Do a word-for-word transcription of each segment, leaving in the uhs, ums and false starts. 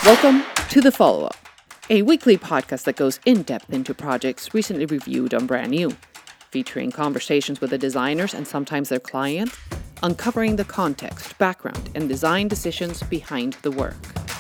Welcome to The Follow-Up, a weekly podcast that goes in-depth into projects recently reviewed on Brand New, featuring conversations with the designers and sometimes their clients, uncovering the context, background, and design decisions behind the work.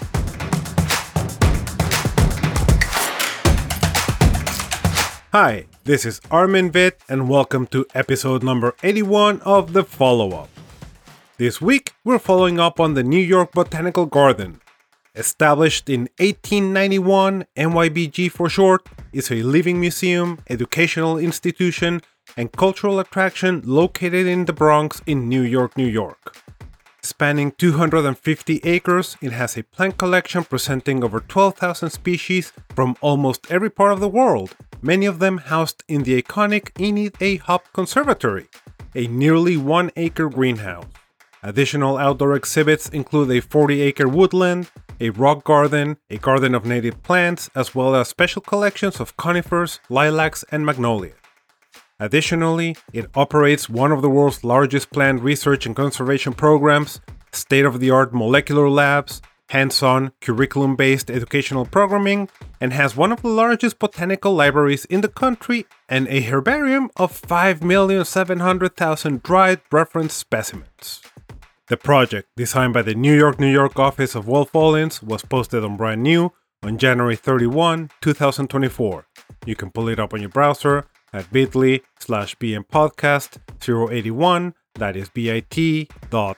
Hi, this is Armin Witt, and welcome to episode number eighty-one of The Follow-Up. This week, we're following up on the New York Botanical Garden. Established in eighteen ninety-one, N Y B G for short, is a living museum, educational institution, and cultural attraction located in the Bronx in New York, New York. Spanning two hundred fifty acres, it has a plant collection presenting over twelve thousand species from almost every part of the world, many of them housed in the iconic Enid A. Hopp Conservatory, a nearly one-acre greenhouse. Additional outdoor exhibits include a forty-acre woodland, a rock garden, a garden of native plants, as well as special collections of conifers, lilacs, and magnolias. Additionally, it operates one of the world's largest plant research and conservation programs, state-of-the-art molecular labs, hands-on, curriculum-based educational programming, and has one of the largest botanical libraries in the country and a herbarium of five million seven hundred thousand dried reference specimens. The project, designed by the New York, New York office of Wolf Olins, was posted on Brand New on January thirty-first, twenty twenty-four. You can pull it up on your browser at bit.ly slash bmpodcast 081, that is bit.ly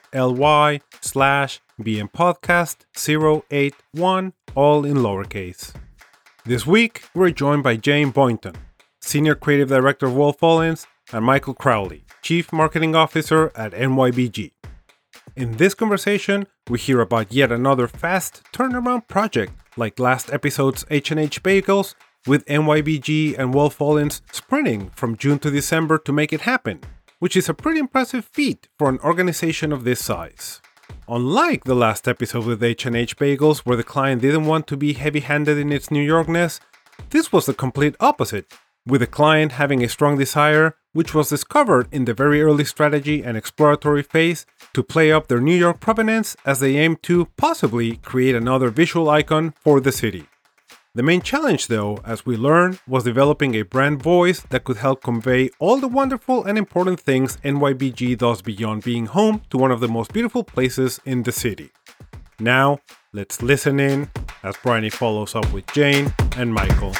slash bmpodcast 081, all in lowercase. This week, we're joined by Jane Boynton, Senior Creative Director of Wolf Olins, and Michael Crowley, Chief Marketing Officer at N Y B G. In this conversation, we hear about yet another fast turnaround project like last episode's H and H Bagels, with N Y B G and Wolf Olins sprinting from June to December to make it happen, which is a pretty impressive feat for an organization of this size. Unlike the last episode with H and H Bagels, where the client didn't want to be heavy-handed in its New Yorkness, this was the complete opposite, with the client having a strong desire, which was discovered in the very early strategy and exploratory phase, to play up their New York provenance as they aim to possibly create another visual icon for the city. The main challenge, though, as we learned, was developing a brand voice that could help convey all the wonderful and important things N Y B G does beyond being home to one of the most beautiful places in the city. Now, let's listen in as Bryony follows up with Jane and Michael.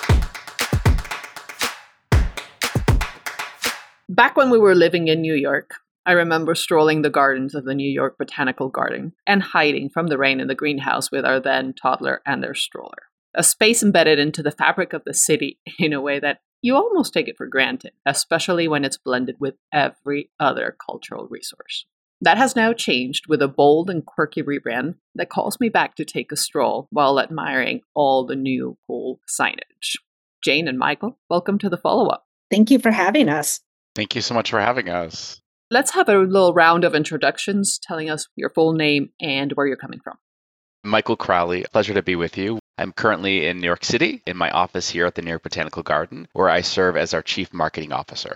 Back when we were living in New York, I remember strolling the gardens of the New York Botanical Garden and hiding from the rain in the greenhouse with our then toddler and their stroller. A space embedded into the fabric of the city in a way that you almost take it for granted, especially when it's blended with every other cultural resource. That has now changed with a bold and quirky rebrand that calls me back to take a stroll while admiring all the new cool signage. Jane and Michael, welcome to The Follow-Up. Thank you for having us. Thank you so much for having us. Let's have a little round of introductions, telling us your full name and where you're coming from. Michael Crowley, pleasure to be with you. I'm currently in New York City in my office here at the New York Botanical Garden, where I serve as our Chief Marketing Officer.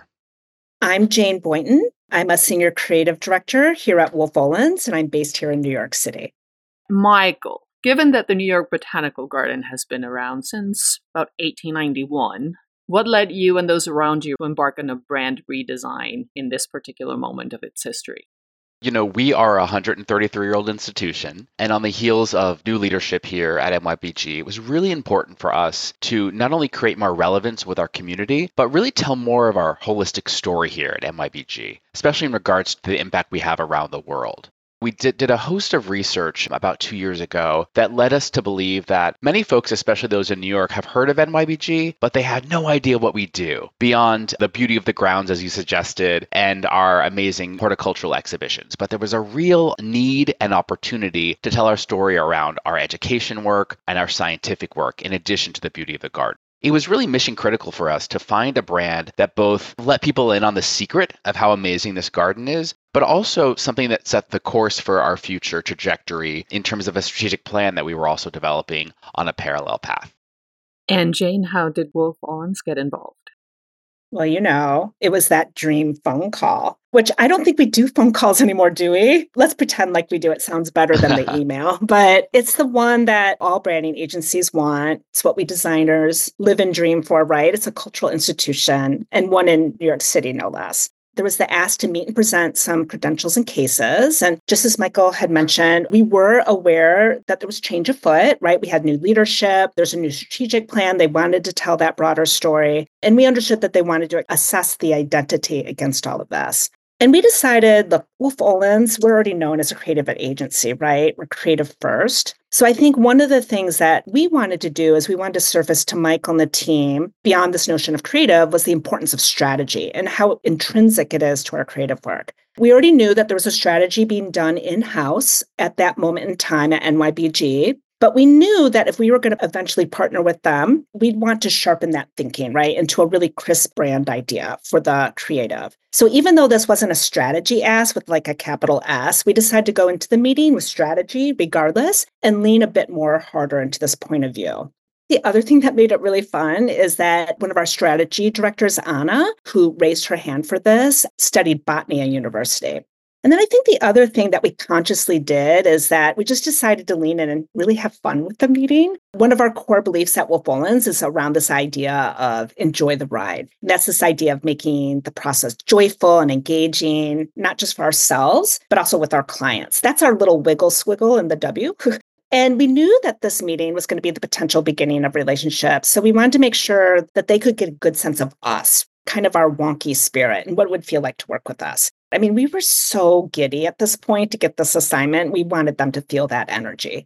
I'm Jane Boynton. I'm a Senior Creative Director here at Wolf Olins, and I'm based here in New York City. Michael, given that the New York Botanical Garden has been around since about eighteen ninety-one, what led you and those around you to embark on a brand redesign in this particular moment of its history? You know, we are a one hundred thirty-three-year-old institution, and on the heels of new leadership here at N Y B G, it was really important for us to not only create more relevance with our community, but really tell more of our holistic story here at N Y B G, especially in regards to the impact we have around the world. We did, did a host of research about two years ago that led us to believe that many folks, especially those in New York, have heard of N Y B G, but they had no idea what we do beyond the beauty of the grounds, as you suggested, and our amazing horticultural exhibitions. But there was a real need and opportunity to tell our story around our education work and our scientific work, in addition to the beauty of the garden. It was really mission critical for us to find a brand that both let people in on the secret of how amazing this garden is, but also something that set the course for our future trajectory in terms of a strategic plan that we were also developing on a parallel path. And Jane, how did Wolf Olins get involved? Well, you know, it was that dream phone call, which I don't think we do phone calls anymore, do we? Let's pretend like we do. It sounds better than the email, but it's the one that all branding agencies want. It's what we designers live and dream for, right? It's a cultural institution, and one in New York City, no less. There was the ask to meet and present some credentials and cases. And just as Michael had mentioned, we were aware that there was change afoot, right? We had new leadership. There's a new strategic plan. They wanted to tell that broader story. And we understood that they wanted to assess the identity against all of this. And we decided, look, Wolf Olins, we're already known as a creative agency, right? We're creative first. So I think one of the things that we wanted to do is we wanted to surface to Michael and the team beyond this notion of creative was the importance of strategy and how intrinsic it is to our creative work. We already knew that there was a strategy being done in-house at that moment in time at N Y B G. But we knew that if we were going to eventually partner with them, we'd want to sharpen that thinking, right, into a really crisp brand idea for the creative. So even though this wasn't a strategy ask with like a capital S, we decided to go into the meeting with strategy regardless and lean a bit more harder into this point of view. The other thing that made it really fun is that one of our strategy directors, Anna, who raised her hand for this, studied botany at university. And then I think the other thing that we consciously did is that we just decided to lean in and really have fun with the meeting. One of our core beliefs at Wolf Olins is around this idea of enjoy the ride. And that's this idea of making the process joyful and engaging, not just for ourselves, but also with our clients. That's our little wiggle swiggle in the W. And we knew that this meeting was going to be the potential beginning of relationships. So we wanted to make sure that they could get a good sense of us, kind of our wonky spirit and what it would feel like to work with us. I mean, we were so giddy at this point to get this assignment. We wanted them to feel that energy.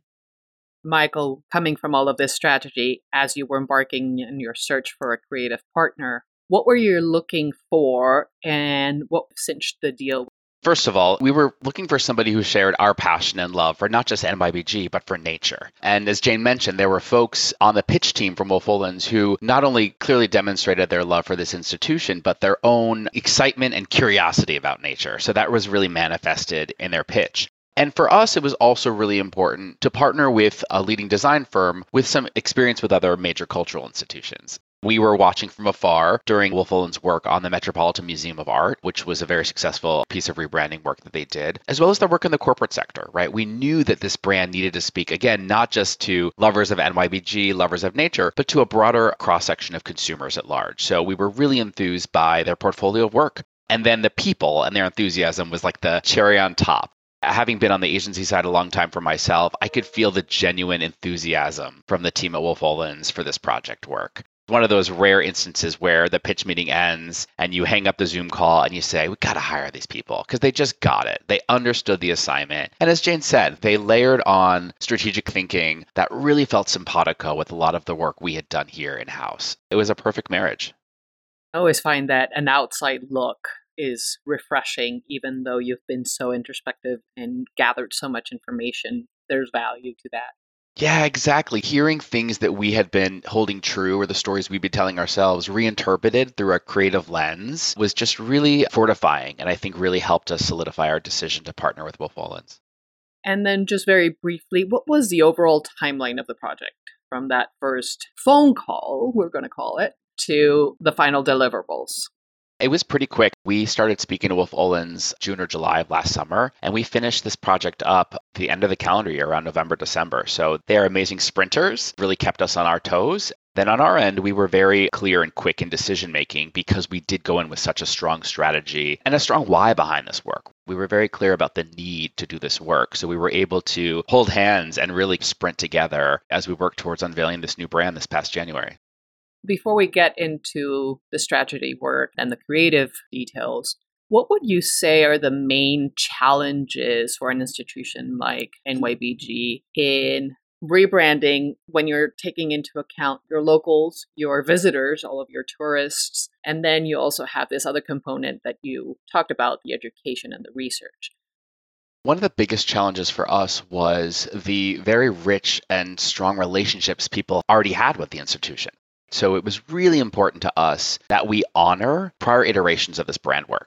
Michael, coming from all of this strategy, as you were embarking in your search for a creative partner, what were you looking for and what cinched the deal? First of all, we were looking for somebody who shared our passion and love for not just N Y B G, but for nature. And as Jane mentioned, there were folks on the pitch team from Wolf Olins who not only clearly demonstrated their love for this institution, but their own excitement and curiosity about nature. So that was really manifested in their pitch. And for us, it was also really important to partner with a leading design firm with some experience with other major cultural institutions. We were watching from afar during Wolf Olins' work on the Metropolitan Museum of Art, which was a very successful piece of rebranding work that they did, as well as their work in the corporate sector, right? We knew that this brand needed to speak, again, not just to lovers of N Y B G, lovers of nature, but to a broader cross-section of consumers at large. So we were really enthused by their portfolio of work. And then the people and their enthusiasm was like the cherry on top. Having been on the agency side a long time for myself, I could feel the genuine enthusiasm from the team at Wolf Olins for this project work. One of those rare instances where the pitch meeting ends and you hang up the Zoom call and you say, we got to hire these people because they just got it. They understood the assignment. And as Jane said, they layered on strategic thinking that really felt simpatico with a lot of the work we had done here in-house. It was a perfect marriage. I always find that an outside look is refreshing, even though you've been so introspective and gathered so much information. There's value to that. Yeah, exactly. Hearing things that we had been holding true or the stories we'd been telling ourselves reinterpreted through a creative lens was just really fortifying and I think really helped us solidify our decision to partner with Wolf Olins. And then just very briefly, what was the overall timeline of the project from that first phone call, we're going to call it, to the final deliverables? It was pretty quick. We started speaking to Wolf Olins June or July of last summer, and we finished this project up at the end of the calendar year, around November, December. So they're amazing sprinters, really kept us on our toes. Then on our end, we were very clear and quick in decision making because we did go in with such a strong strategy and a strong why behind this work. We were very clear about the need to do this work. So we were able to hold hands and really sprint together as we worked towards unveiling this new brand this past January. Before we get into the strategy work and the creative details, what would you say are the main challenges for an institution like N Y B G in rebranding when you're taking into account your locals, your visitors, all of your tourists, and then you also have this other component that you talked about, the education and the research? One of the biggest challenges for us was the very rich and strong relationships people already had with the institution. So it was really important to us that we honor prior iterations of this brand work.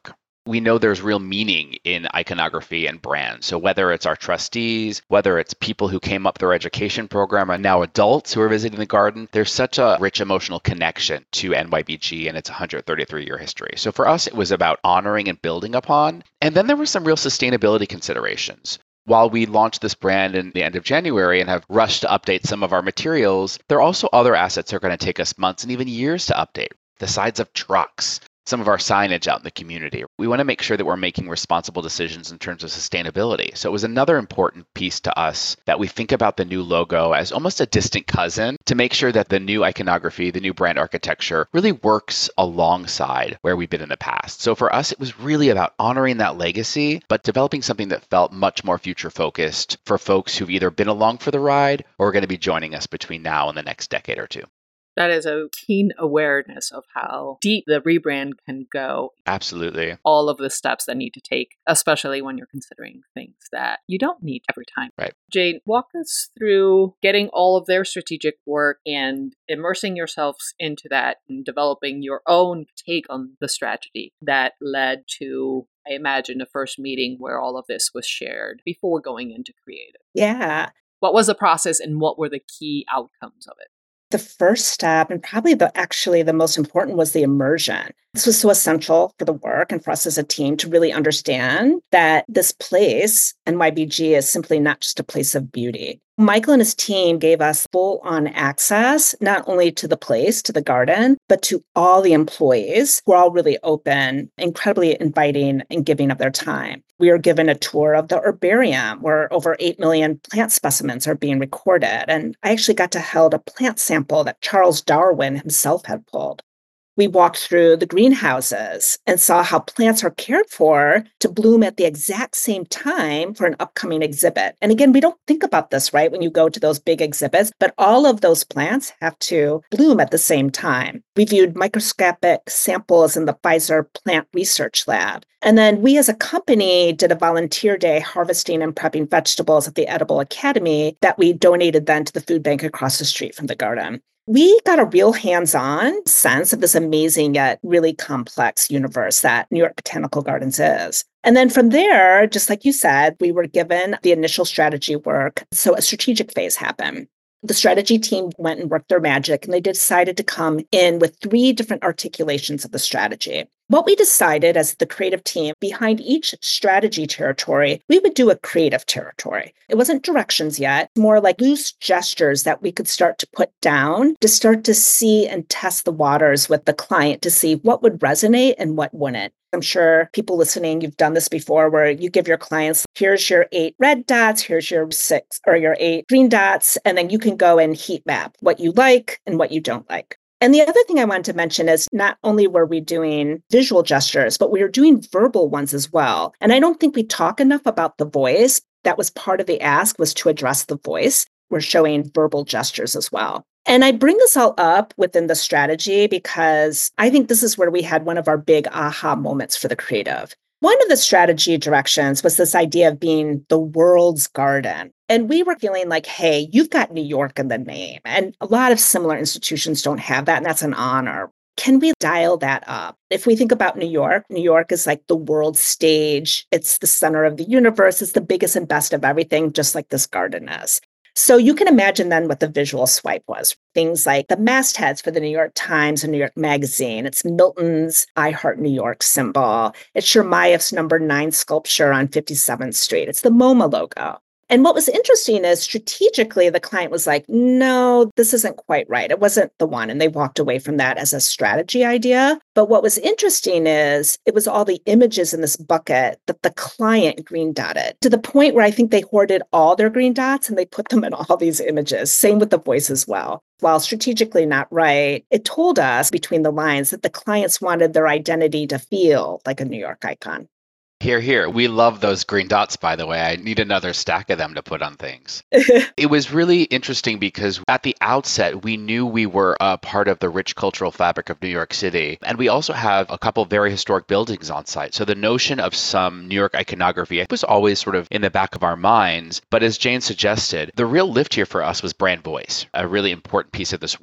We know there's real meaning in iconography and brand. So whether it's our trustees, whether it's people who came up through our education program and now adults who are visiting the garden, there's such a rich emotional connection to N Y B G and its one hundred thirty-three year history. So for us, it was about honoring and building upon. And then there were some real sustainability considerations. While we launched this brand in the end of January and have rushed to update some of our materials, there are also other assets that are going to take us months and even years to update. The sides of trucks, some of our signage out in the community. We want to make sure that we're making responsible decisions in terms of sustainability. So it was another important piece to us that we think about the new logo as almost a distant cousin to make sure that the new iconography, the new brand architecture really works alongside where we've been in the past. So for us, it was really about honoring that legacy, but developing something that felt much more future focused for folks who've either been along for the ride or are going to be joining us between now and the next decade or two. That is a keen awareness of how deep the rebrand can go. Absolutely. All of the steps that need to take, especially when you're considering things that you don't need every time. Right. Jane, walk us through getting all of their strategic work and immersing yourselves into that and developing your own take on the strategy that led to, I imagine, the first meeting where all of this was shared before going into creative. Yeah. What was the process and what were the key outcomes of it? The first step, and probably the actually the most important, was the immersion. This was so essential for the work and for us as a team to really understand that this place, N Y B G, is simply not just a place of beauty. Michael and his team gave us full-on access, not only to the place, to the garden, but to all the employees who are all really open, incredibly inviting and giving of their time. We were given a tour of the herbarium where over eight million plant specimens are being recorded. And I actually got to hold a plant sample that Charles Darwin himself had pulled. We walked through the greenhouses and saw how plants are cared for to bloom at the exact same time for an upcoming exhibit. And again, we don't think about this, right, when you go to those big exhibits, but all of those plants have to bloom at the same time. We viewed microscopic samples in the Pfizer Plant Research Lab. And then we as a company did a volunteer day harvesting and prepping vegetables at the Edible Academy that we donated then to the food bank across the street from the garden. We got a real hands-on sense of this amazing yet really complex universe that New York Botanical Gardens is. And then from there, just like you said, we were given the initial strategy work. So a strategic phase happened. The strategy team went and worked their magic, and they decided to come in with three different articulations of the strategy. What we decided as the creative team, behind each strategy territory, we would do a creative territory. It wasn't directions yet, more like loose gestures that we could start to put down to start to see and test the waters with the client to see what would resonate and what wouldn't. I'm sure people listening, you've done this before where you give your clients, here's your eight red dots, here's your six or your eight green dots, and then you can go and heat map what you like and what you don't like. And the other thing I wanted to mention is not only were we doing visual gestures, but we were doing verbal ones as well. And I don't think we talk enough about the voice. That was part of the ask, was to address the voice. We're showing verbal gestures as well. And I bring this all up within the strategy because I think this is where we had one of our big aha moments for the creative. One of the strategy directions was this idea of being the world's garden. And we were feeling like, hey, you've got New York in the name. And a lot of similar institutions don't have that, and that's an honor. Can we dial that up? If we think about New York, New York is like the world stage. It's the center of the universe. It's the biggest and best of everything, just like this garden is. So you can imagine then what the visual swipe was. Things like the mastheads for the New York Times and New York Magazine. It's Milton's I Heart New York symbol. It's Chermayeff's number nine sculpture on fifty-seventh Street. It's the MoMA logo. And what was interesting is strategically, the client was like, no, this isn't quite right. It wasn't the one. And they walked away from that as a strategy idea. But what was interesting is it was all the images in this bucket that the client green dotted to the point where I think they hoarded all their green dots and they put them in all these images. Same with the voice as well. While strategically not right, it told us between the lines that the clients wanted their identity to feel like a New York icon. Here, here. We love those green dots, by the way. I need another stack of them to put on things. It was really interesting because at the outset, we knew we were a part of the rich cultural fabric of New York City. And we also have a couple very historic buildings on site. So the notion of some New York iconography was always sort of in the back of our minds. But as Jane suggested, the real lift here for us was brand voice, a really important piece of this work.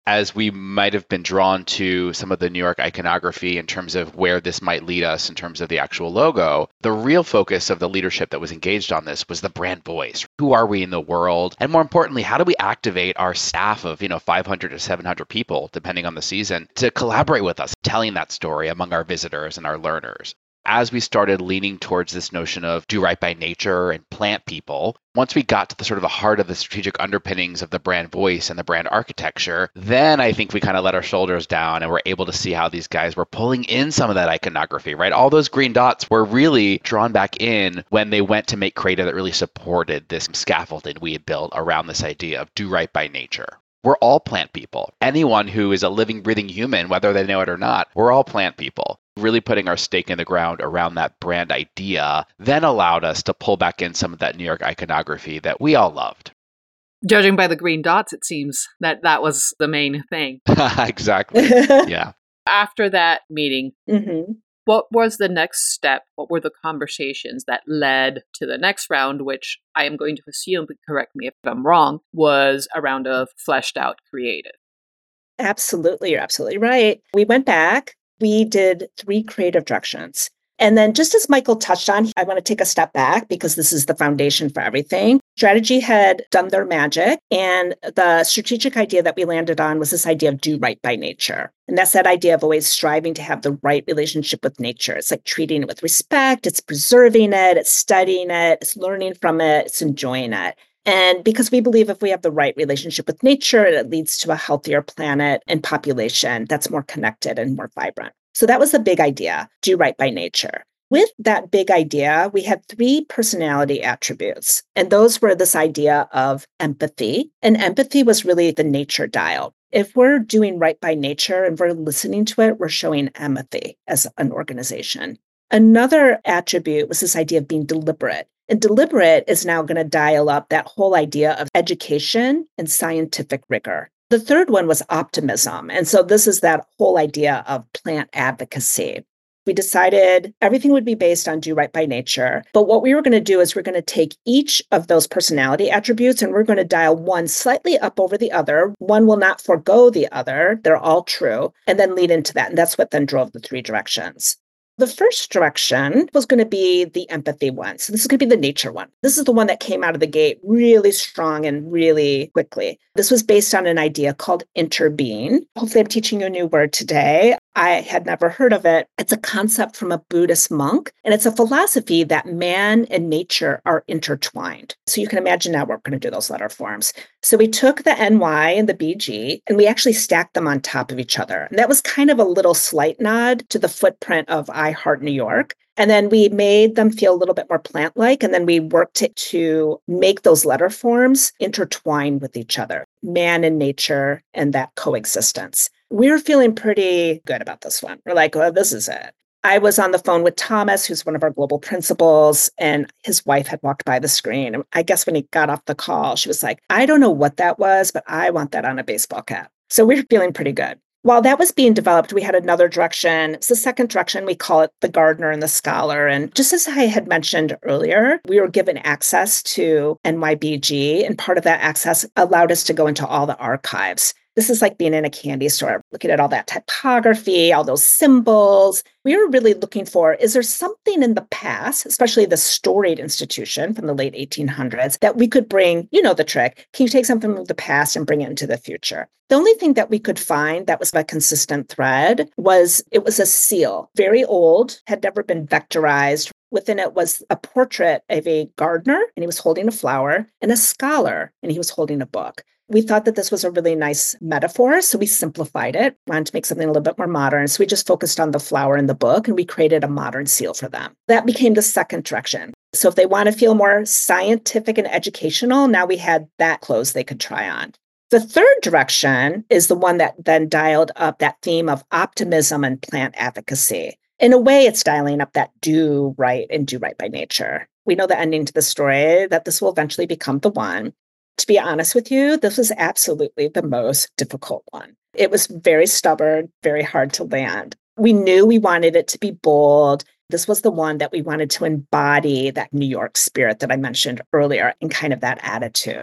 as we might have been drawn to some of the New York iconography in terms of where this might lead us in terms of the actual logo, the real focus of the leadership that was engaged on this was the brand voice. Who are we in the world? And more importantly, how do we activate our staff of, you know, five hundred to seven hundred people, depending on the season, to collaborate with us, telling that story among our visitors and our learners? As we started leaning towards this notion of do right by nature and plant people, once we got to the sort of the heart of the strategic underpinnings of the brand voice and the brand architecture, then I think we kind of let our shoulders down and were able to see how these guys were pulling in some of that iconography, right? All those green dots were really drawn back in when they went to make creative that really supported this scaffolding we had built around this idea of do right by nature. We're all plant people. Anyone who is a living, breathing human, whether they know it or not, we're all plant people. Really putting our stake in the ground around that brand idea then allowed us to pull back in some of that New York iconography that we all loved. Judging by the green dots, it seems that that was the main thing. Exactly. Yeah. After that meeting, mm-hmm. what was the next step? What were the conversations that led to the next round, which I am going to assume, but correct me if I'm wrong, was a round of fleshed out creative? Absolutely. You're absolutely right. We went back. We did three creative directions. And then just as Michael touched on, I want to take a step back because this is the foundation for everything. Strategy had done their magic. And the strategic idea that we landed on was this idea of do right by nature. And that's that idea of always striving to have the right relationship with nature. It's like treating it with respect. It's preserving it. It's studying it. It's learning from it. It's enjoying it. And because we believe if we have the right relationship with nature, it leads to a healthier planet and population that's more connected and more vibrant. So that was the big idea, do right by nature. With that big idea, we had three personality attributes. And those were this idea of empathy. And empathy was really the nature dial. If we're doing right by nature and we're listening to it, we're showing empathy as an organization. Another attribute was this idea of being deliberate. And deliberate is now going to dial up that whole idea of education and scientific rigor. The third one was optimism. And so this is that whole idea of plant advocacy. We decided everything would be based on do right by nature. But what we were going to do is we're going to take each of those personality attributes and we're going to dial one slightly up over the other. One will not forego the other. They're all true. And then lead into that. And that's what then drove the three directions. The first direction was going to be the empathy one. So this is going to be the nature one. This is the one that came out of the gate really strong and really quickly. This was based on an idea called interbeing. Hopefully I'm teaching you a new word today. I had never heard of it. It's a concept from a Buddhist monk, and it's a philosophy that man and nature are intertwined. So you can imagine now we're going to do those letter forms. So we took the N Y and the B G, and we actually stacked them on top of each other. And that was kind of a little slight nod to the footprint of I Heart New York. And then we made them feel a little bit more plant-like, and then we worked to, to make those letter forms intertwine with each other, man and nature and that coexistence. We were feeling pretty good about this one. We're like, oh, this is it. I was on the phone with Thomas, who's one of our global principals, and his wife had walked by the screen. And I guess when he got off the call, she was like, I don't know what that was, but I want that on a baseball cap. So we were feeling pretty good. While that was being developed, we had another direction. It's the second direction. We call it the gardener and the scholar. And just as I had mentioned earlier, we were given access to N Y B G, and part of that access allowed us to go into all the archives. This is like being in a candy store, looking at all that typography, all those symbols. We were really looking for, is there something in the past, especially the storied institution from the late eighteen hundreds, that we could bring, you know the trick, can you take something from the past and bring it into the future? The only thing that we could find that was a consistent thread was it was a seal, very old, had never been vectorized. Within it was a portrait of a gardener, and he was holding a flower, and a scholar, and he was holding a book. We thought that this was a really nice metaphor, so we simplified it, wanted to make something a little bit more modern. So we just focused on the flower in the book, and we created a modern seal for them. That became the second direction. So if they want to feel more scientific and educational, now we had that clothes they could try on. The third direction is the one that then dialed up that theme of optimism and plant advocacy. In a way, it's dialing up that do right and do right by nature. We know the ending to the story, that this will eventually become the one. To be honest with you, this was absolutely the most difficult one. It was very stubborn, very hard to land. We knew we wanted it to be bold. This was the one that we wanted to embody that New York spirit that I mentioned earlier and kind of that attitude.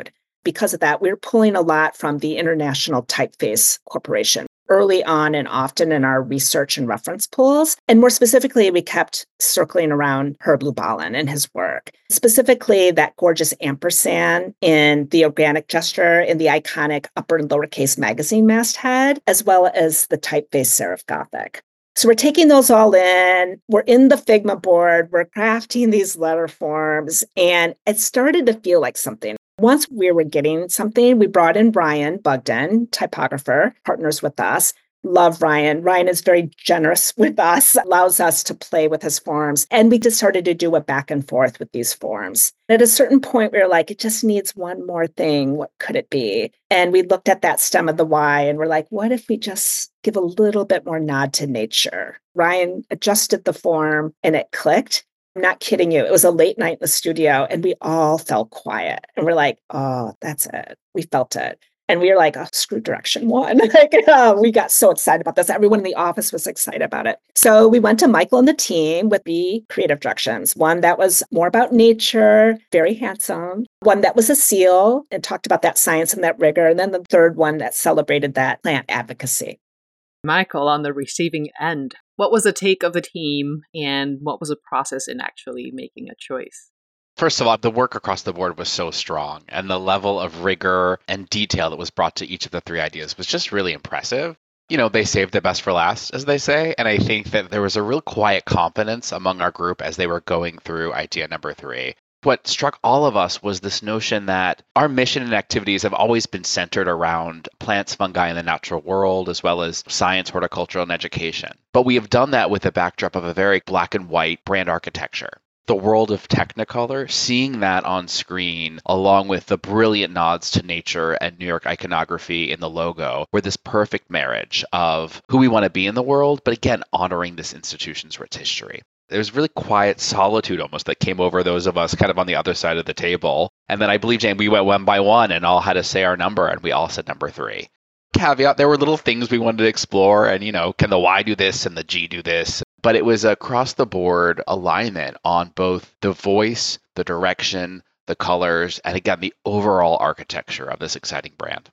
because of that, we were pulling a lot from the International Typeface Corporation early on and often in our research and reference pools. And more specifically, we kept circling around Herb Lubalin and his work, specifically that gorgeous ampersand in the organic gesture in the iconic upper and lowercase magazine masthead, as well as the typeface serif Gothic. So we're taking those all in. We're in the Figma board. We're crafting these letter forms, and it started to feel like something. Once we were getting something, we brought in Ryan Bugden, typographer, partners with us. Love Ryan. Ryan is very generous with us, allows us to play with his forms. And we just started to do a back and forth with these forms. At a certain point, we were like, it just needs one more thing. What could it be? And we looked at that stem of the Y and we're like, what if we just give a little bit more nod to nature? Ryan adjusted the form and it clicked. I'm not kidding you. It was a late night in the studio and we all fell quiet. And we're like, oh, that's it. We felt it. And we were like, oh, screw direction one. like, uh, we got so excited about this. Everyone in the office was excited about it. So we went to Michael and the team with the creative directions. One that was more about nature, very handsome. One that was a seal and talked about that science and that rigor. And then the third one that celebrated that plant advocacy. Michael, on the receiving end, what was the take of the team and what was the process in actually making a choice? First of all, the work across the board was so strong, and the level of rigor and detail that was brought to each of the three ideas was just really impressive. You know, they saved the best for last, as they say, and I think that there was a real quiet confidence among our group as they were going through idea number three. What struck all of us was this notion that our mission and activities have always been centered around plants, fungi, and the natural world, as well as science, horticulture, and education. But we have done that with the backdrop of a very black and white brand architecture. The world of Technicolor, seeing that on screen, along with the brilliant nods to nature and New York iconography in the logo, were this perfect marriage of who we want to be in the world, but again, honoring this institution's rich history. There was really quiet solitude almost that came over those of us kind of on the other side of the table. And then I believe, Jane, we went one by one and all had to say our number, and we all said number three. Caveat, there were little things we wanted to explore, and, you know, can the Y do this and the G do this? But it was across the board alignment on both the voice, the direction, the colors, and again, the overall architecture of this exciting brand.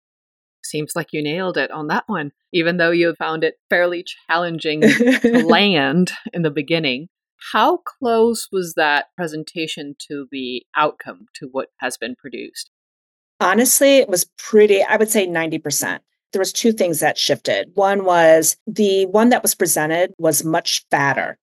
Seems like you nailed it on that one, even though you found it fairly challenging to land in the beginning. How close was that presentation to the outcome, to what has been produced? Honestly, it was pretty, I would say ninety percent. There was two things that shifted. One was the one that was presented was much fatter.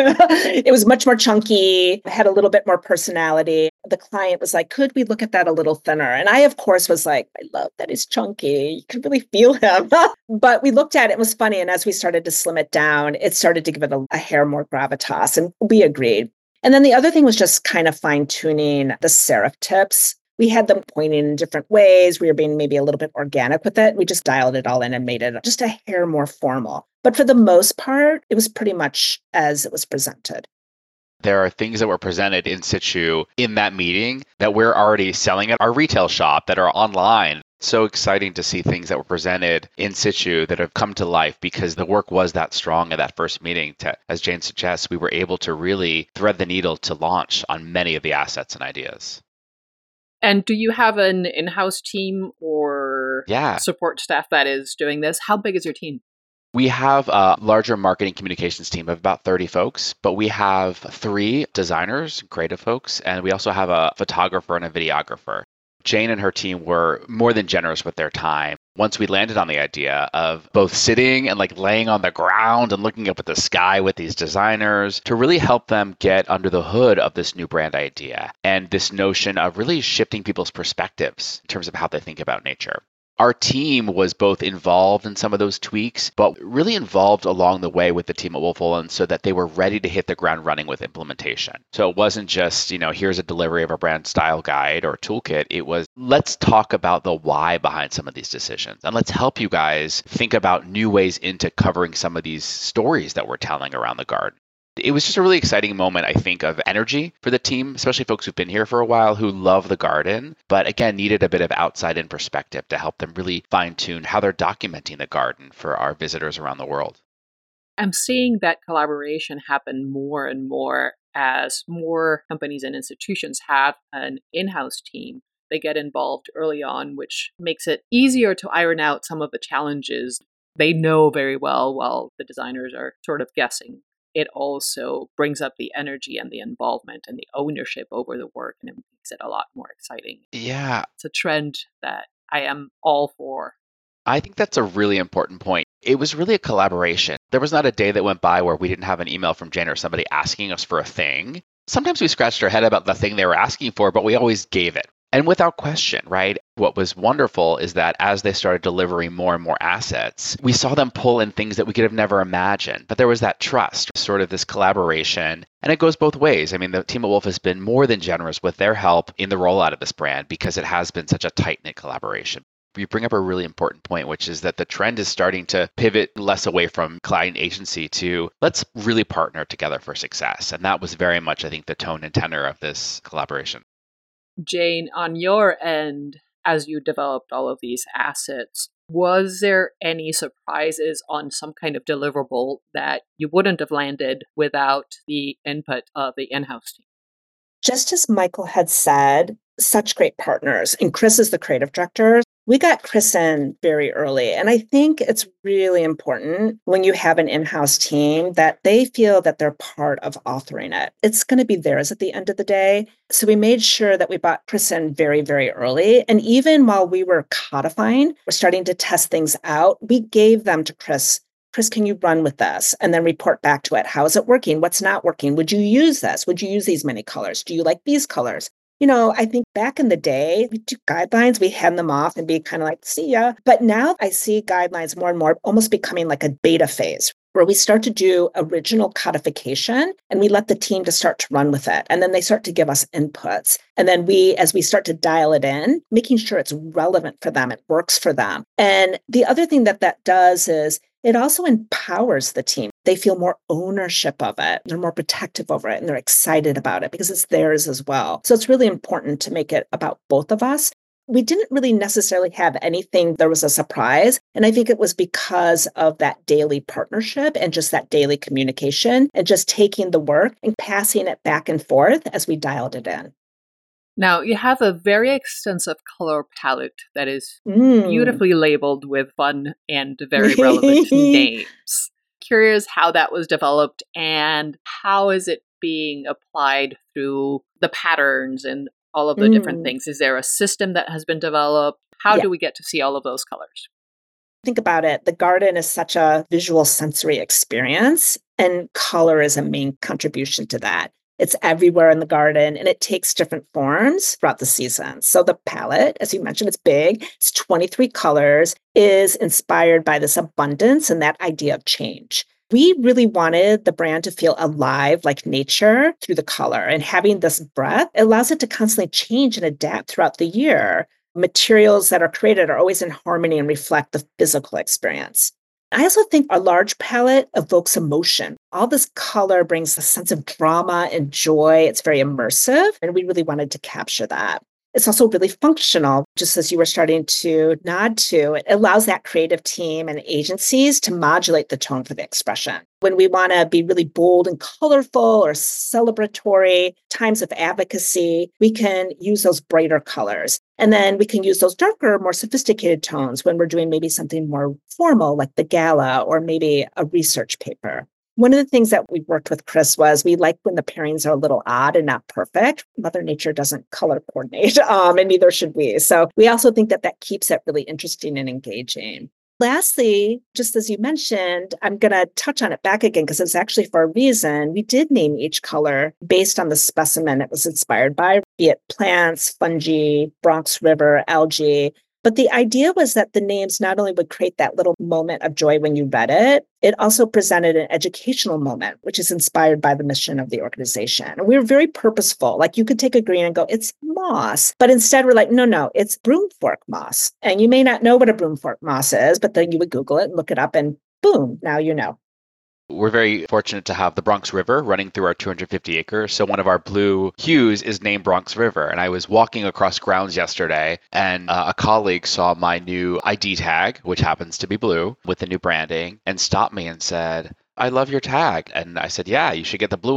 It was much more chunky, had a little bit more personality. The client was like, could we look at that a little thinner? And I, of course, was like, I love that he's chunky. You can really feel him. But we looked at it, it was funny. And as we started to slim it down, it started to give it a, a hair more gravitas. And we agreed. And then the other thing was just kind of fine tuning the serif tips. We had them pointing in different ways. We were being maybe a little bit organic with it. We just dialed it all in and made it just a hair more formal. But for the most part, it was pretty much as it was presented. There are things that were presented in situ in that meeting that we're already selling at our retail shop that are online. So exciting to see things that were presented in situ that have come to life because the work was that strong at that first meeting. To, as Jane suggests, we were able to really thread the needle to launch on many of the assets and ideas. And do you have an in-house team or yeah. support staff that is doing this? How big is your team? We have a larger marketing communications team of about thirty folks, but we have three designers, creative folks, and we also have a photographer and a videographer. Jane and her team were more than generous with their time. Once we landed on the idea of both sitting and like laying on the ground and looking up at the sky with these designers to really help them get under the hood of this new brand idea and this notion of really shifting people's perspectives in terms of how they think about nature. Our team was both involved in some of those tweaks, but really involved along the way with the team at Wolf Olin so that they were ready to hit the ground running with implementation. So it wasn't just, you know, here's a delivery of a brand style guide or toolkit. It was, let's talk about the why behind some of these decisions. And let's help you guys think about new ways into covering some of these stories that we're telling around the garden. It was just a really exciting moment, I think, of energy for the team, especially folks who've been here for a while who love the garden, but again, needed a bit of outside-in perspective to help them really fine-tune how they're documenting the garden for our visitors around the world. I'm seeing that collaboration happen more and more as more companies and institutions have an in-house team They get involved early on, which makes it easier to iron out some of the challenges they know very well while the designers are sort of guessing. It also brings up the energy and the involvement and the ownership over the work, and it makes it a lot more exciting. Yeah. It's a trend that I am all for. I think that's a really important point. It was really a collaboration. There was not a day that went by where we didn't have an email from Jane or somebody asking us for a thing. Sometimes we scratched our head about the thing they were asking for, but we always gave it. And without question, right? What was wonderful is that as they started delivering more and more assets, we saw them pull in things that we could have never imagined. But there was that trust, sort of this collaboration. And it goes both ways. I mean, the team at Wolf has been more than generous with their help in the rollout of this brand because it has been such a tight-knit collaboration. You bring up a really important point, which is that the trend is starting to pivot less away from client agency to let's really partner together for success. And that was very much, I think, the tone and tenor of this collaboration. Jane, on your end, as you developed all of these assets, was there any surprises on some kind of deliverable that you wouldn't have landed without the input of the in-house team? Just as Michael had said, such great partners. And Chris is the creative director. We got Chris in very early. And I think it's really important when you have an in-house team that they feel that they're part of authoring it. It's going to be theirs at the end of the day. So we made sure that we brought Chris in very, very early. And even while we were codifying, we're starting to test things out, we gave them to Chris. Chris, can you run with this? And then report back to it. How is it working? What's not working? Would you use this? Would you use these many colors? Do you like these colors? You know, I think back in the day, we do guidelines, we hand them off and be kind of like, see ya. But now I see guidelines more and more almost becoming like a beta phase where we start to do original codification and we let the team to start to run with it. And then they start to give us inputs. And then we, as we start to dial it in, making sure it's relevant for them, it works for them. And the other thing that that does is it also empowers the team. They feel more ownership of it. They're more protective over it and they're excited about it because it's theirs as well. So it's really important to make it about both of us. We didn't really necessarily have anything that was a surprise. And I think it was because of that daily partnership and just that daily communication and just taking the work and passing it back and forth as we dialed it in. Now, you have a very extensive color palette that is Mm. beautifully labeled with fun and very relevant names. Curious how that was developed and how is it being applied through the patterns and all of the mm. different things. Is there a system that has been developed? How yeah. do we get to see all of those colors? Think about it. The garden is such a visual sensory experience, and color is a main contribution to that. It's everywhere in the garden, and it takes different forms throughout the season. So the palette, as you mentioned, it's big. It's twenty-three colors, is inspired by this abundance and that idea of change. We really wanted the brand to feel alive like nature through the color. And having this breadth, it allows it to constantly change and adapt throughout the year. Materials that are created are always in harmony and reflect the physical experience. I also think a large palette evokes emotion. All this color brings a sense of drama and joy. It's very immersive, and we really wanted to capture that. It's also really functional, just as you were starting to nod to. It allows that creative team and agencies to modulate the tone for the expression. When we want to be really bold and colorful or celebratory, times of advocacy, we can use those brighter colors. And then we can use those darker, more sophisticated tones when we're doing maybe something more formal, like the gala or maybe a research paper. One of the things that we worked with Chris was we like when the pairings are a little odd and not perfect. Mother Nature doesn't color coordinate, um, and neither should we. So we also think that that keeps it really interesting and engaging. Lastly, just as you mentioned, I'm going to touch on it back again because it's actually for a reason. We did name each color based on the specimen it was inspired by, be it plants, fungi, Bronx River, algae. But the idea was that the names not only would create that little moment of joy when you read it, it also presented an educational moment, which is inspired by the mission of the organization. And we were very purposeful. Like you could take a green and go, it's moss. But instead we're like, no, no, it's broomfork moss. And you may not know what a broomfork moss is, but then you would Google it and look it up and boom, now you know. We're very fortunate to have the Bronx River running through our two hundred fifty acres. So one of our blue hues is named Bronx River. And I was walking across grounds yesterday and uh, a colleague saw my new I D tag, which happens to be blue with the new branding, and stopped me and said, I love your tag. And I said, yeah, you should get the blue one.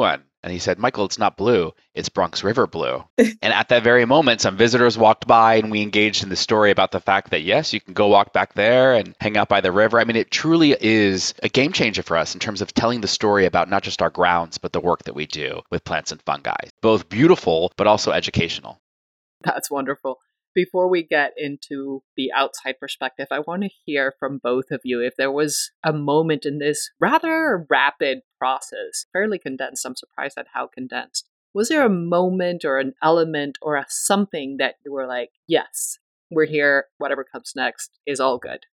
And he said, Michael, it's not blue, it's Bronx River blue. And at that very moment, some visitors walked by and we engaged in the story about the fact that, yes, you can go walk back there and hang out by the river. I mean, it truly is a game changer for us in terms of telling the story about not just our grounds, but the work that we do with plants and fungi. Both beautiful, but also educational. That's wonderful. Before we get into the outside perspective, I want to hear from both of you if there was a moment in this rather rapid process, fairly condensed. I'm surprised at how condensed. Was there a moment or an element or a something that you were like, yes, we're here, whatever comes next is all good?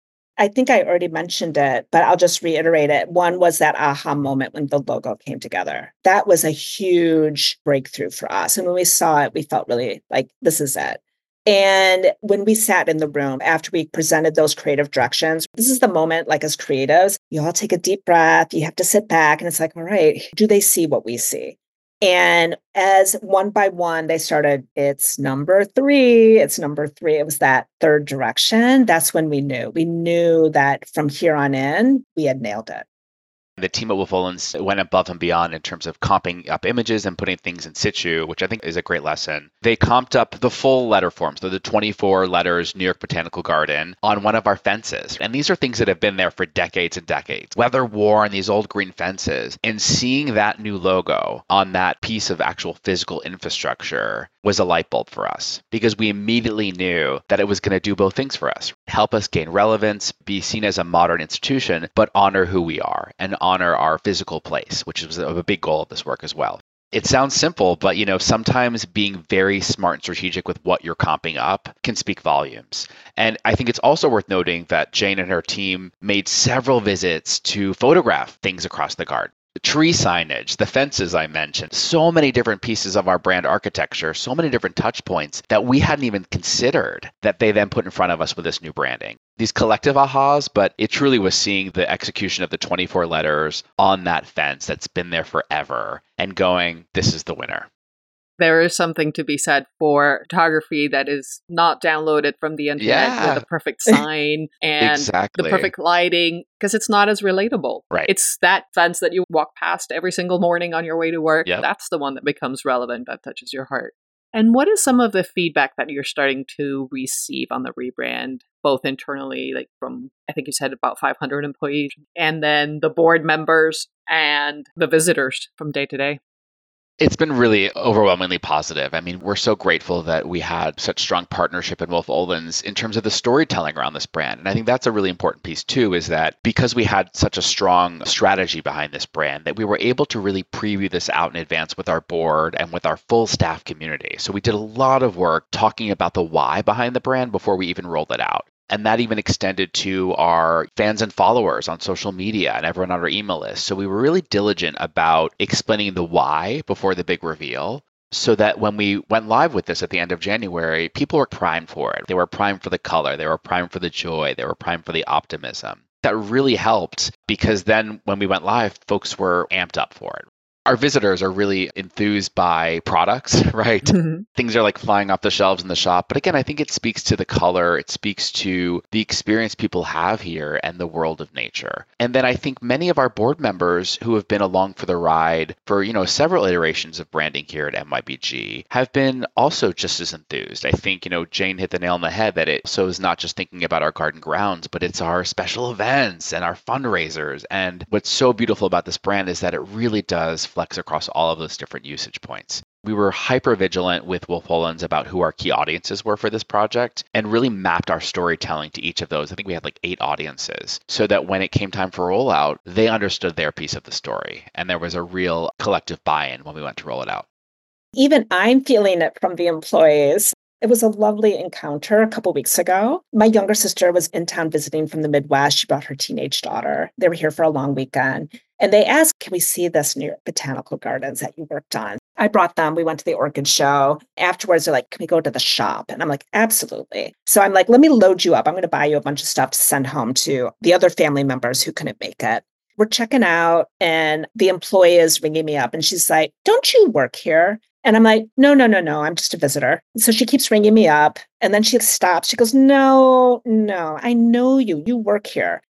I think I already mentioned it, but I'll just reiterate it. One was that aha moment when the logo came together. That was a huge breakthrough for us. And when we saw it, we felt really like, this is it. And when we sat in the room after we presented those creative directions, this is the moment, like as creatives, you all take a deep breath, you have to sit back and it's like, all right, do they see what we see? And as one by one, they started, it's number three, it's number three. It was that third direction. That's when we knew. We knew that from here on in, we had nailed it. The team at Wolff Olins went above and beyond in terms of comping up images and putting things in situ, which I think is a great lesson. They comped up the full letter forms, so the twenty-four letters New York Botanical Garden, on one of our fences. And these are things that have been there for decades and decades. Weather worn, these old green fences. And seeing that new logo on that piece of actual physical infrastructure was a light bulb for us because we immediately knew that it was going to do both things for us. Help us gain relevance, be seen as a modern institution, but honor who we are and honor our physical place, which was a big goal of this work as well. It sounds simple, but you know, sometimes being very smart and strategic with what you're comping up can speak volumes. And I think it's also worth noting that Jane and her team made several visits to photograph things across the garden. The tree signage, the fences I mentioned, so many different pieces of our brand architecture, so many different touch points that we hadn't even considered that they then put in front of us with this new branding. These collective ahas, but it truly was seeing the execution of the twenty-four letters on that fence that's been there forever and going, this is the winner. There is something to be said for photography that is not downloaded from the internet Yeah. with a perfect sign and Exactly. the perfect lighting, because it's not as relatable. Right. It's that fence that you walk past every single morning on your way to work. Yep. That's the one that becomes relevant, that touches your heart. And what is some of the feedback that you're starting to receive on the rebrand, both internally, like from, I think you said about five hundred employees, and then the board members and the visitors from day to day? It's been really overwhelmingly positive. I mean, we're so grateful that we had such strong partnership in Wolff Olins in terms of the storytelling around this brand. And I think that's a really important piece too, is that because we had such a strong strategy behind this brand, that we were able to really preview this out in advance with our board and with our full staff community. So we did a lot of work talking about the why behind the brand before we even rolled it out. And that even extended to our fans and followers on social media and everyone on our email list. So we were really diligent about explaining the why before the big reveal, so that when we went live with this at the end of January, people were primed for it. They were primed for the color. They were primed for the joy. They were primed for the optimism. That really helped because then when we went live, folks were amped up for it. Our visitors are really enthused by products, right? Mm-hmm. Things are like flying off the shelves in the shop. But again, I think it speaks to the color. It speaks to the experience people have here and the world of nature. And then I think many of our board members who have been along for the ride for, you know, several iterations of branding here at M Y B G have been also just as enthused. I think, you know, Jane hit the nail on the head that it so is not just thinking about our garden grounds, but it's our special events and our fundraisers. And what's so beautiful about this brand is that it really does flex across all of those different usage points. We were hyper vigilant with Wolff Olins about who our key audiences were for this project and really mapped our storytelling to each of those. I think we had like eight audiences so that when it came time for rollout, they understood their piece of the story. And there was a real collective buy-in when we went to roll it out. Even I'm feeling it from the employees. It was a lovely encounter a couple weeks ago. My younger sister was in town visiting from the Midwest. She brought her teenage daughter. They were here for a long weekend. And they asked, can we see this New York Botanical Gardens that you worked on? I brought them. We went to the orchid show. Afterwards, they're like, can we go to the shop? And I'm like, absolutely. So I'm like, let me load you up. I'm going to buy you a bunch of stuff to send home to the other family members who couldn't make it. We're checking out and the employee is ringing me up and she's like, don't you work here? And I'm like, no, no, no, no, I'm just a visitor. So she keeps ringing me up and then she stops. She goes, no, no, I know you. You work here.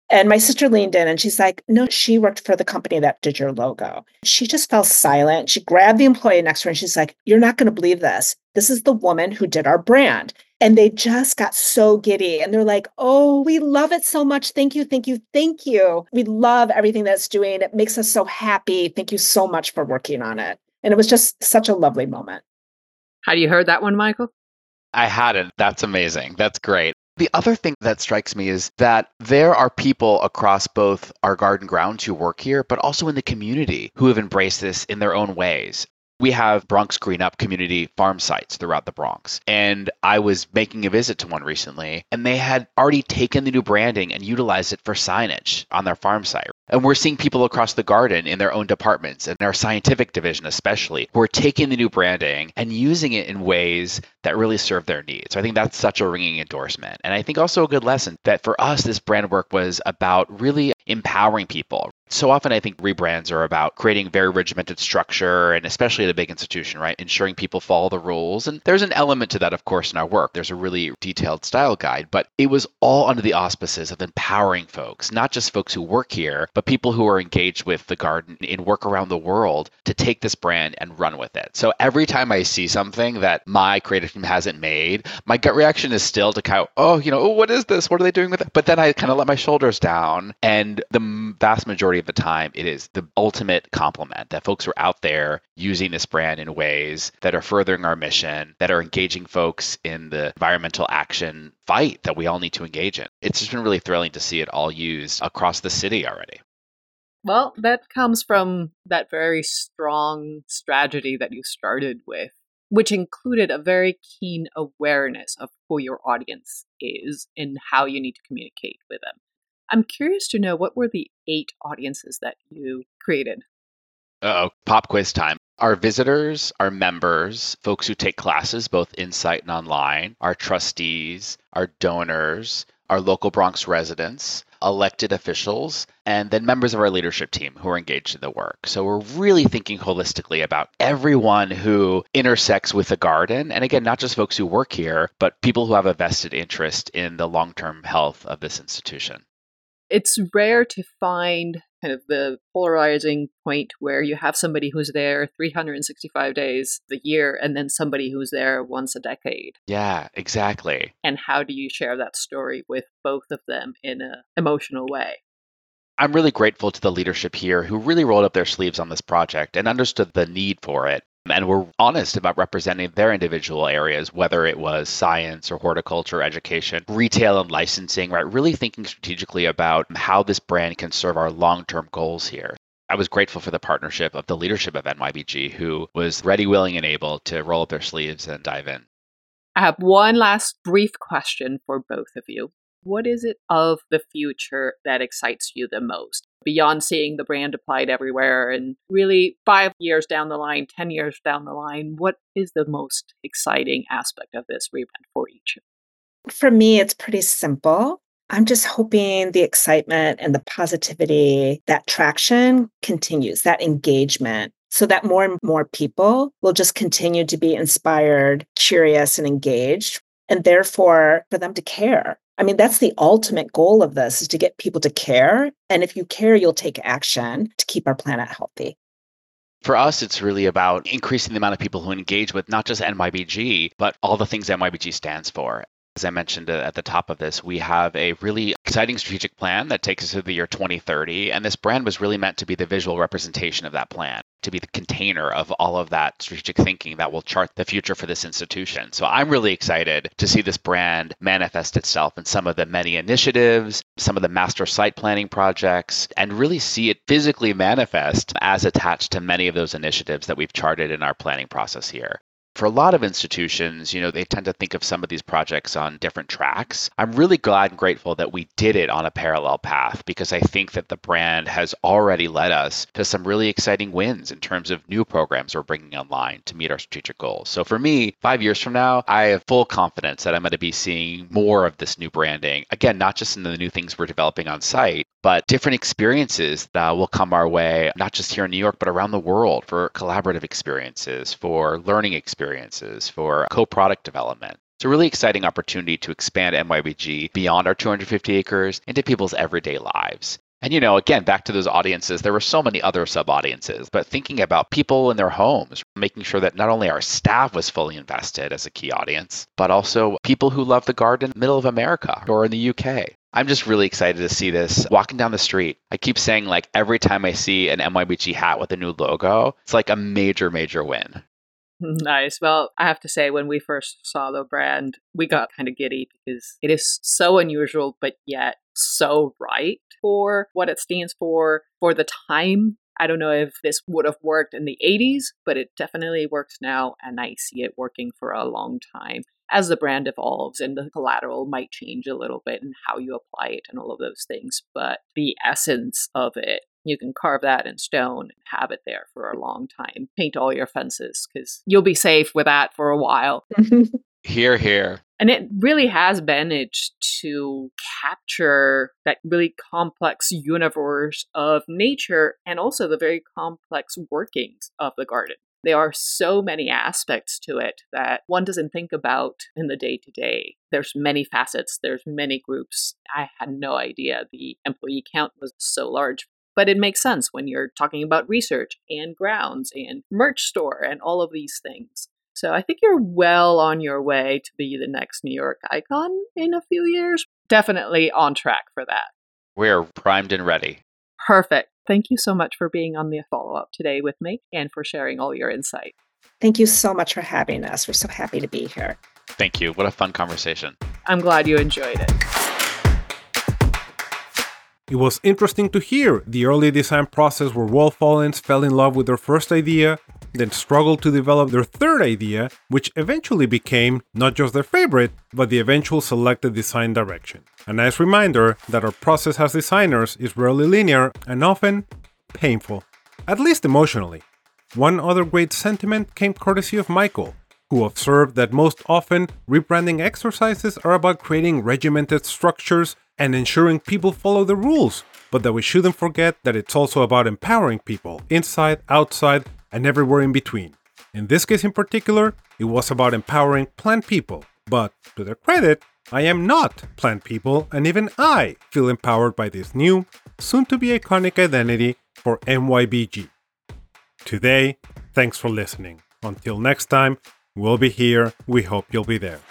And my sister leaned in and she's like, no, she worked for the company that did your logo. She just fell silent. She grabbed the employee next to her and she's like, you're not going to believe this. This is the woman who did our brand. And they just got so giddy. And they're like, oh, we love it so much. Thank you, thank you, thank you. We love everything that's doing. It makes us so happy. Thank you so much for working on it. And it was just such a lovely moment. Had you heard that one, Michael? I hadn't. That's amazing. That's great. The other thing that strikes me is that there are people across both our garden grounds who work here, but also in the community who have embraced this in their own ways. We have Bronx Green Up community farm sites throughout the Bronx. And I was making a visit to one recently, and they had already taken the new branding and utilized it for signage on their farm site. And we're seeing people across the garden in their own departments, and our scientific division especially, who are taking the new branding and using it in ways that really serve their needs. So I think that's such a ringing endorsement. And I think also a good lesson that for us, this brand work was about really empowering people. So often I think rebrands are about creating very regimented structure, and especially at a big institution, right? Ensuring people follow the rules. And there's an element to that, of course, in our work. There's a really detailed style guide, but it was all under the auspices of empowering folks, not just folks who work here, but people who are engaged with the garden in work around the world to take this brand and run with it. So every time I see something that my creative team hasn't made, my gut reaction is still to kind of, oh, you know, oh, what is this? What are they doing with it? But then I kind of let my shoulders down. And the vast majority of the time, it is the ultimate compliment that folks are out there using this brand in ways that are furthering our mission, that are engaging folks in the environmental action fight that we all need to engage in. It's just been really thrilling to see it all used across the city already. Well, that comes from that very strong strategy that you started with, which included a very keen awareness of who your audience is and how you need to communicate with them. I'm curious to know, what were the eight audiences that you created? Uh-oh, pop quiz time. Our visitors, our members, folks who take classes both in-site and online, our trustees, our donors, our local Bronx residents, elected officials, and then members of our leadership team who are engaged in the work. So we're really thinking holistically about everyone who intersects with the garden. And again, not just folks who work here, but people who have a vested interest in the long-term health of this institution. It's rare to find kind of the polarizing point where you have somebody who's there three hundred sixty-five days a year and then somebody who's there once a decade. Yeah, exactly. And how do you share that story with both of them in an emotional way? I'm really grateful to the leadership here who really rolled up their sleeves on this project and understood the need for it. And were honest about representing their individual areas, whether it was science or horticulture, education, retail and licensing, right? Really thinking strategically about how this brand can serve our long-term goals here. I was grateful for the partnership of the leadership of N Y B G, who was ready, willing, and able to roll up their sleeves and dive in. I have one last brief question for both of you. What is it of the future that excites you the most? Beyond seeing the brand applied everywhere and really five years down the line, ten years down the line, what is the most exciting aspect of this rebrand for each? For me, it's pretty simple. I'm just hoping the excitement and the positivity, that traction continues, that engagement, so that more and more people will just continue to be inspired, curious, and engaged, and therefore for them to care. I mean, that's the ultimate goal of this, is to get people to care. And if you care, you'll take action to keep our planet healthy. For us, it's really about increasing the amount of people who engage with not just N Y B G, but all the things N Y B G stands for. As I mentioned at the top of this, we have a really exciting strategic plan that takes us to the year twenty thirty. And this brand was really meant to be the visual representation of that plan, to be the container of all of that strategic thinking that will chart the future for this institution. So I'm really excited to see this brand manifest itself in some of the many initiatives, some of the master site planning projects, and really see it physically manifest as attached to many of those initiatives that we've charted in our planning process here. For a lot of institutions, you know, they tend to think of some of these projects on different tracks. I'm really glad and grateful that we did it on a parallel path, because I think that the brand has already led us to some really exciting wins in terms of new programs we're bringing online to meet our strategic goals. So for me, five years from now, I have full confidence that I'm going to be seeing more of this new branding. Again, not just in the new things we're developing on site, but different experiences that will come our way, not just here in New York, but around the world, for collaborative experiences, for learning experiences, for co-product development. It's a really exciting opportunity to expand M Y B G beyond our two hundred fifty acres into people's everyday lives. And, you know, again, back to those audiences, there were so many other sub-audiences, but thinking about people in their homes, making sure that not only our staff was fully invested as a key audience, but also people who love the garden in the middle of America or in the U K. I'm just really excited to see this walking down the street. I keep saying, like, every time I see an M Y B G hat with a new logo, it's like a major, major win. Nice. Well, I have to say, when we first saw the brand, we got kind of giddy because it is so unusual, but yet so right for what it stands for, for the time. I don't know if this would have worked in the eighties, but it definitely works now, and I see it working for a long time. As the brand evolves and the collateral might change a little bit and how you apply it and all of those things, but the essence of it, you can carve that in stone and have it there for a long time. Paint all your fences because you'll be safe with that for a while. Hear, hear. And it really has managed to capture that really complex universe of nature and also the very complex workings of the garden. There are so many aspects to it that one doesn't think about in the day-to-day. There's many facets, there's many groups. I had no idea the employee count was so large. But it makes sense when you're talking about research and grounds and merch store and all of these things. So I think you're well on your way to be the next New York icon in a few years. Definitely on track for that. We're primed and ready. Perfect. Thank you so much for being on the follow-up today with me and for sharing all your insight. Thank you so much for having us. We're so happy to be here. Thank you. What a fun conversation. I'm glad you enjoyed it. It was interesting to hear the early design process where Wolf Ollens fell in love with their first idea, then struggled to develop their third idea, which eventually became not just their favorite, but the eventual selected design direction. A nice reminder that our process as designers is rarely linear and often painful, at least emotionally. One other great sentiment came courtesy of Michael, who observed that most often rebranding exercises are about creating regimented structures and ensuring people follow the rules, but that we shouldn't forget that it's also about empowering people, inside, outside, and everywhere in between. In this case in particular, it was about empowering plant people, but to their credit, I am not plant people, and even I feel empowered by this new, soon-to-be iconic identity for M Y B G. Today, thanks for listening. Until next time, we'll be here. We hope you'll be there.